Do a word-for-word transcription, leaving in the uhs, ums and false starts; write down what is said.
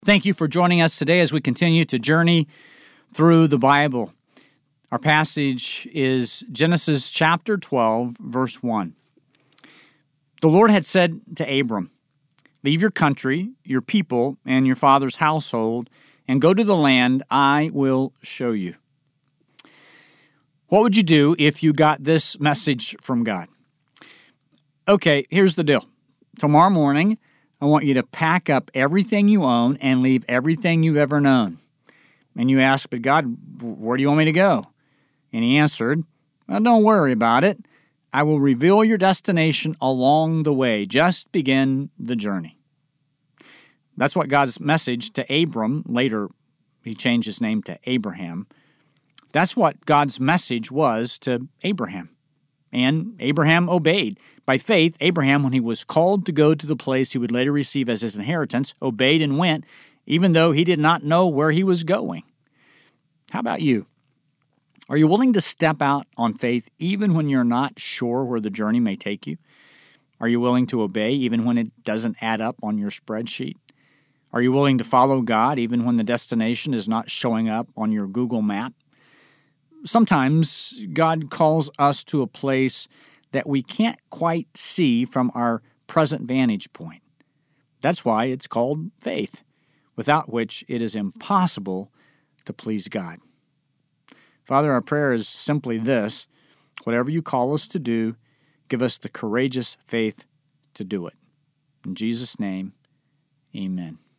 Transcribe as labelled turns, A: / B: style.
A: Thank you for joining us today as we continue to journey through the Bible. Our passage is Genesis chapter twelve, verse one. The Lord had said to Abram, "Leave your country, your people, and your father's household, and go to the land I will show you." What would you do if you got this message from God? Okay, here's the deal. Tomorrow morning, I want you to pack up everything you own and leave everything you've ever known. And you ask, "But God, where do you want me to go?" And he answered, "Well, don't worry about it. I will reveal your destination along the way. Just begin the journey." That's what God's message to Abram, later he changed his name to Abraham. That's what God's message was to Abraham. And Abraham obeyed. By faith, Abraham, when he was called to go to the place he would later receive as his inheritance, obeyed and went, even though he did not know where he was going. How about you? Are you willing to step out on faith even when you're not sure where the journey may take you? Are you willing to obey even when it doesn't add up on your spreadsheet? Are you willing to follow God even when the destination is not showing up on your Google map? Sometimes God calls us to a place that we can't quite see from our present vantage point. That's why it's called faith, without which it is impossible to please God. Father, our prayer is simply this: whatever you call us to do, give us the courageous faith to do it. In Jesus' name, amen.